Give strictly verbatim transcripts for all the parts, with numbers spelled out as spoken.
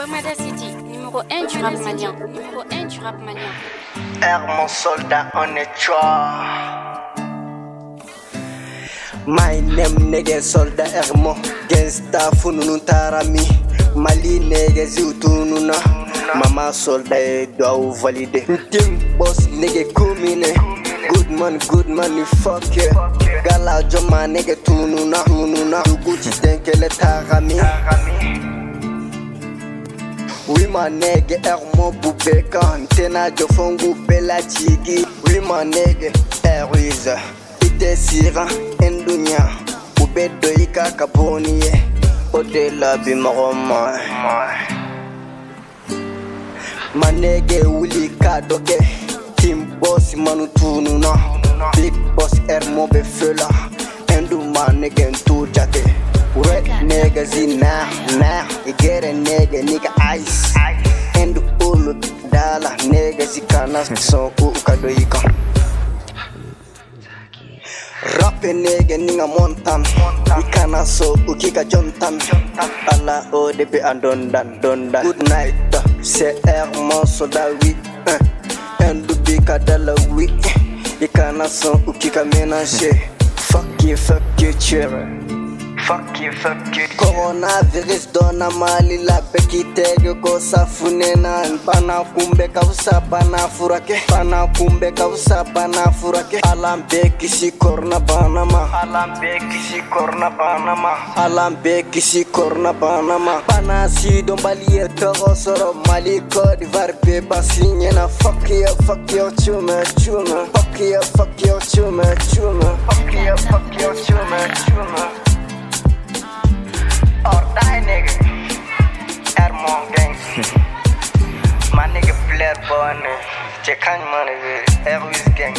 Dalmada City, numéro un du rap malien. Numéro un du rap malien. R mon soldat, on est trois. My name nigga soldat R mo gangsta fununu tarami Mali nigga ziutununa Mama soldat doit valider Team boss nigga kumine Good man, good money, fuck yeah Gala joma nigga tununa tununa Duguchi tenkele tarami Oui ma nigga R mo bubeka Ntena jofongu bela chigi Oui ma nigga R is Desira endunya ubedo ika kaboni ye odela bimaroma manege wuli kadoke team boss manutunu na big boss ermo be fela endu manege ntu jake red nigga zina na igere nigga nigga ice endu ulu dala nigga zikana so ukadoika Rappe nigga ninga montan Ikana so ukika jontan Ala o debe andondan dondan Good night c'est R mon soldat oui Endu bika dala oui Ikana so ukika ménager Fuck you, fuck you, chere Fuck you, fuck you Coronavirus dona mali la peki tege ko safunena Pana kumbe kausa bana furake Pana kumbe kausa bana furake Alambe kisi korna banama Alambe kisi korna banama Alambe kisi korna banama Pana si dombali etoro soro mali kodi varbe basinye na Fuck you, fuck you, chume, chume Fuck you, fuck you, chume, chume Fuck you, fuck you, chume, chume Or die nigga Hermon gang My nigga Blair Bonne Chekan money Airways gang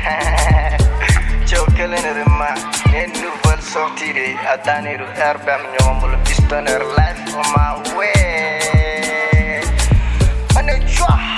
Joe killing it man Une nouvelle sortie de Adani du Airbam Nyom le pistonner life on my way On est joie